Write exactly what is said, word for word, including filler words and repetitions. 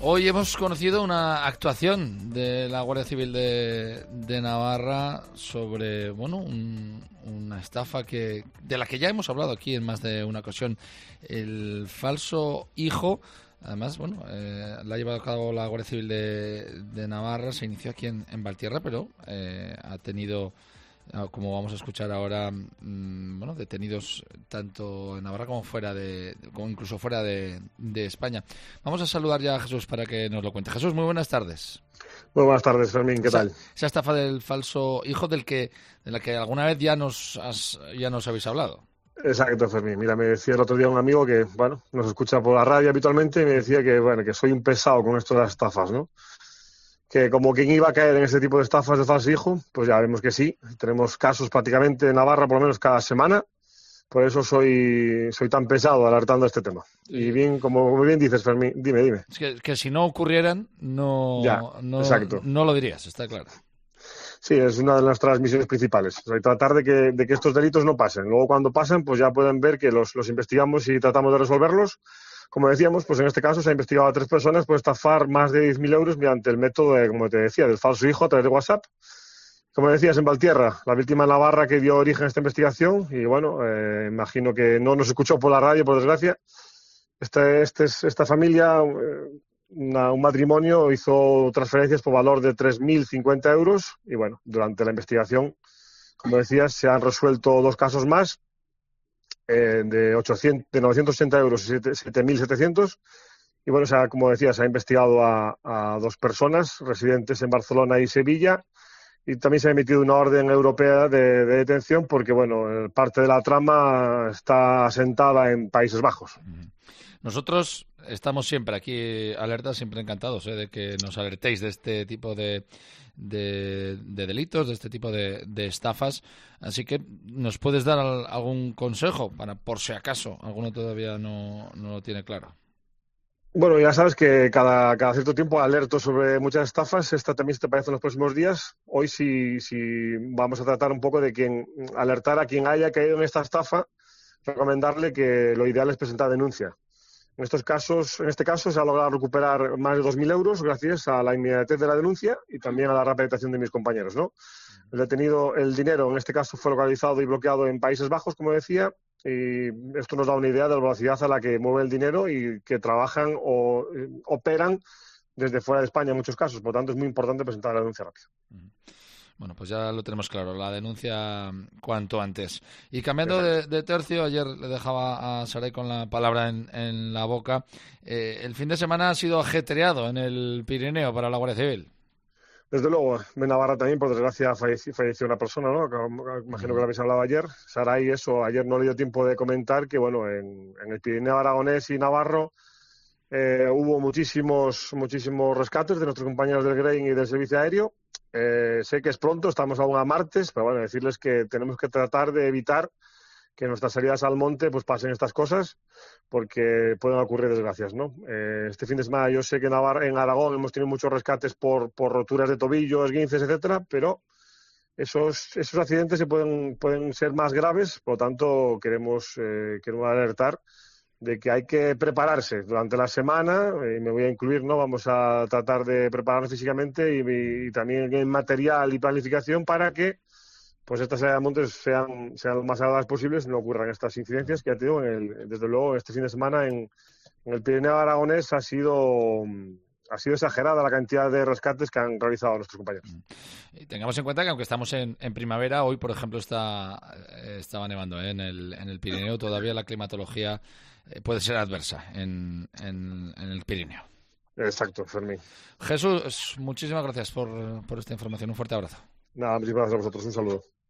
Hoy hemos conocido una actuación de la Guardia Civil de, de Navarra sobre, bueno, un, una estafa que de la que ya hemos hablado aquí en más de una ocasión, el falso hijo. Además, bueno, eh, la ha llevado a cabo la Guardia Civil de, de Navarra, se inició aquí en, en Valtierra, pero eh, ha tenido, como vamos a escuchar ahora, mmm, bueno, detenidos tanto en Navarra como fuera de, como incluso fuera de, de España. Vamos a saludar ya a Jesús para que nos lo cuente. Jesús, muy buenas tardes. Muy buenas tardes, Fermín, ¿qué esa, tal? Esa estafa del falso hijo del que, de la que alguna vez ya nos has, ya nos habéis hablado. Exacto, Fermín. Mira, me decía el otro día un amigo que, bueno, nos escucha por la radio habitualmente y me decía que, bueno, que soy un pesado con esto de las estafas, ¿no? Que como quien iba a caer en este tipo de estafas de falso hijo, pues ya vemos que sí. Tenemos casos prácticamente en Navarra por lo menos cada semana. Por eso soy soy tan pesado alertando a este tema. Y bien, como muy bien dices, Fermín, dime, dime. Es que, que si no ocurrieran, no, ya, no, exacto. no lo dirías, está claro. Sí, es una de nuestras misiones principales. O sea, tratar de que, de que estos delitos no pasen. Luego, cuando pasen, pues ya pueden ver que los, los investigamos y tratamos de resolverlos. Como decíamos, pues en este caso se ha investigado a tres personas por estafar más de diez mil euros mediante el método, de, como te decía, del falso hijo a través de WhatsApp. Como decías, en Valtierra, la víctima Navarra que dio origen a esta investigación. Y bueno, eh, imagino que no nos escuchó por la radio, por desgracia. Este, este, esta familia... Eh, Una, un matrimonio hizo transferencias por valor de tres mil cincuenta euros y bueno, durante la investigación, como decías, se han resuelto dos casos más eh, de, ochocientos, de novecientos ochenta euros y siete mil setecientos y bueno, o sea, como decías, se ha investigado a, a dos personas residentes en Barcelona y Sevilla y también se ha emitido una orden europea de, de detención porque bueno, parte de la trama está asentada en Países Bajos. Nosotros estamos siempre aquí alertas, siempre encantados ¿eh? de que nos alertéis de este tipo de, de, de delitos, de este tipo de, de estafas. Así que, ¿nos puedes dar al, algún consejo para, por si acaso, alguno todavía no, no lo tiene claro? Bueno, ya sabes que cada, cada cierto tiempo alerto sobre muchas estafas. Esta también te parece en los próximos días. Hoy sí, sí vamos a tratar un poco de quien alertar a quien haya caído en esta estafa, recomendarle que lo ideal es presentar denuncia. En estos casos, en este caso se ha logrado recuperar más de dos mil euros gracias a la inmediatez de la denuncia y también a la rápida actuación de mis compañeros, ¿no? El detenido, el dinero en este caso fue localizado y bloqueado en Países Bajos, como decía, y esto nos da una idea de la velocidad a la que mueve el dinero y que trabajan o eh, operan desde fuera de España en muchos casos. Por lo tanto, es muy importante presentar la denuncia rápida. Bueno, pues ya lo tenemos claro, la denuncia cuanto antes. Y cambiando de, de tercio, ayer le dejaba a Saray con la palabra en, en la boca. Eh, el fin de semana ha sido ajetreado en el Pirineo para la Guardia Civil. Desde luego, en Navarra también, por desgracia, falleció, falleció una persona, ¿no? Imagino que lo habéis hablado ayer. Saray, eso, ayer no le dio tiempo de comentar que, bueno, en, en el Pirineo aragonés y navarro eh, hubo muchísimos, muchísimos rescates de nuestros compañeros del Grain y del Servicio Aéreo. Eh, sé que es pronto, estamos aún a martes, pero bueno, decirles que tenemos que tratar de evitar que en nuestras salidas al monte pues pasen estas cosas, porque pueden ocurrir desgracias, ¿no? Eh, este fin de semana yo sé que en, Navarra, en Aragón hemos tenido muchos rescates por, por roturas de tobillo, esguinces, etcétera, pero esos, esos accidentes se pueden, pueden ser más graves, por lo tanto queremos, eh, queremos alertar de que hay que prepararse durante la semana, y me voy a incluir, ¿no? Vamos a tratar de prepararnos físicamente y, y también en material y planificación para que pues estas salidas de montes sean, sean lo más adecuadas posibles y no ocurran estas incidencias que ya te digo, en el, desde luego este fin de semana en, en el Pirineo aragonés ha sido... ha sido exagerada la cantidad de rescates que han realizado nuestros compañeros. Y tengamos en cuenta que aunque estamos en, en primavera, hoy, por ejemplo, está eh, estaba nevando ¿eh? en, el, en el Pirineo. Todavía la climatología eh, puede ser adversa en, en, en el Pirineo. Exacto, Fermín. Jesús, muchísimas gracias por, por esta información. Un fuerte abrazo. Nada, muchísimas gracias a vosotros. Un saludo.